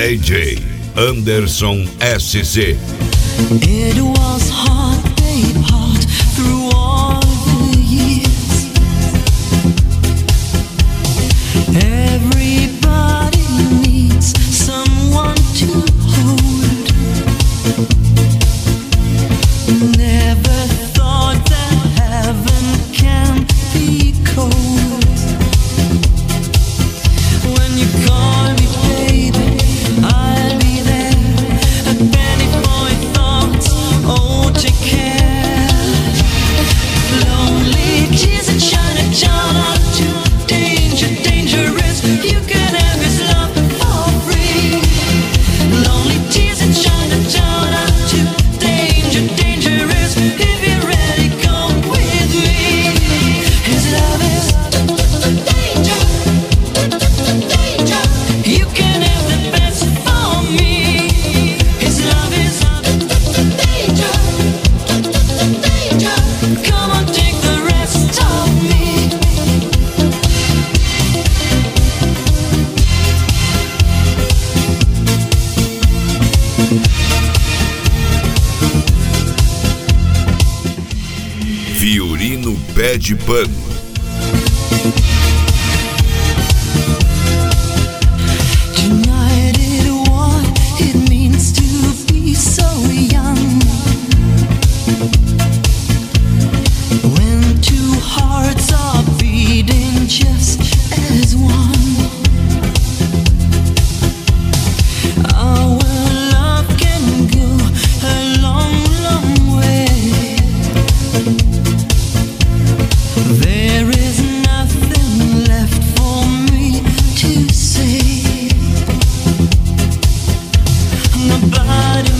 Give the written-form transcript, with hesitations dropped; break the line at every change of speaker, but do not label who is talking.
DJ Anderson SC.
It was hard, babe, hard through all the years. Everybody needs someone to hold. Never thought that heaven can be cold. When you call me baby, I'll be there. A penny for your thoughts, oh take care. Lonely tears and shining John to danger, dangerous. You can have his love for free. Lonely tears and shining John to danger, dangerous. If you're ready, come with me. His love is danger, danger. You can have the best for me. His love is danger, danger. Come on, take the rest of me.
Fiorino Pé de Pano.
Tonight it what it means to be so young. When two hearts are beating just as one. Our love can go a long, long way. There is nothing left for me to say. Nobody